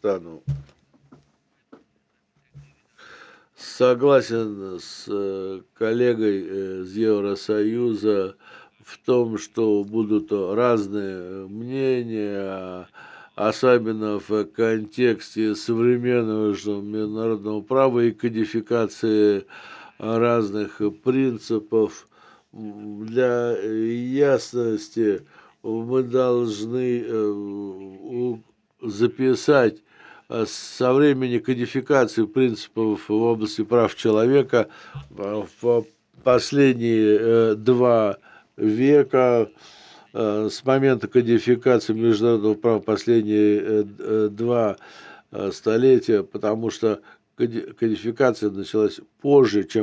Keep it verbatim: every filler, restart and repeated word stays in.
Казахстану. Согласен с, э, коллегой, э, из Евросоюза в том, что будут разные мнения, особенно в контексте современного же международного права и кодификации разных принципов. М, для ясности мы должны, э, у записать, э, со времени кодификации принципов в области прав человека в в последние, э, два века, э, с момента кодификации международного права последние, э, э, два, э, столетия, потому что коди кодификация началась позже, чем